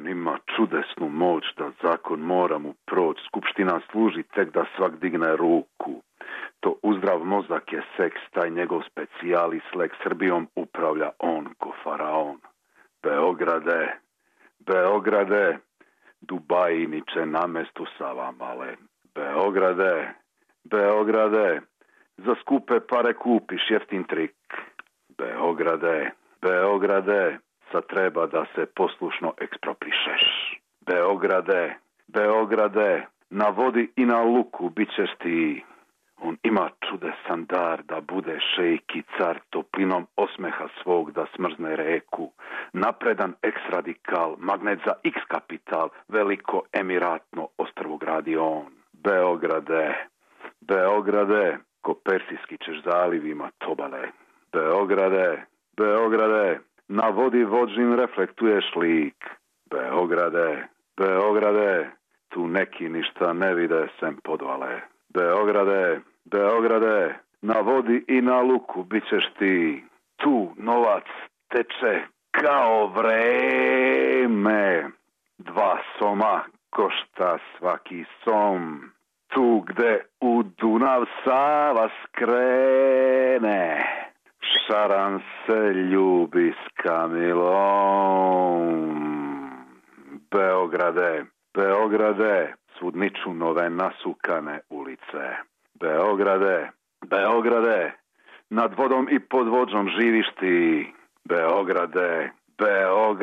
On ima čudesnu moć da zakon mora mu proći. Skupština služi tek da svak digne ruku. To uzdrav mozak je seks, taj njegov specijalis lek. Srbijom upravlja on ko faraon. Beograde, Beograde, Dubaji niče na mestu Savamale. Beograde, Beograde, za skupe pare kupiš jeftin trik. Beograde, Beograde, sad treba da se poslušno eksproprišeš. Beograde, Beograde, na vodi i na luku bit ćeš ti. On ima čudesan dar da bude šejk i car, toplinom osmeha svog da smrzne reku. Napredan ex-radikal, magnet za X-kapital, veliko emiratno ostrvo gradi on. Beograde, Beograde, ko Persijski ćeš zalivima tobale. Beograde, Beograde, na vodi vođin reflektuješ lik. Beograde, Beograde, tu neki ništa ne vide sem podvale. Beograde, Beograde, na vodi i na luku bit ćeš ti. Tu novac teče kao vreme. 2 soma košta svaki som. Tu gde u Dunav Sava skrene, Šaran se ljubi s Kamilom. Beograde, Beograde, svud niču nove nasukane ulice. Beograde, Beograde, nad vodom i pod vođom živiš ti. Beograde,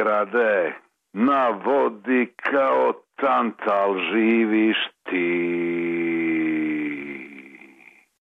Beograde, na vodi kao tantal živiš ti.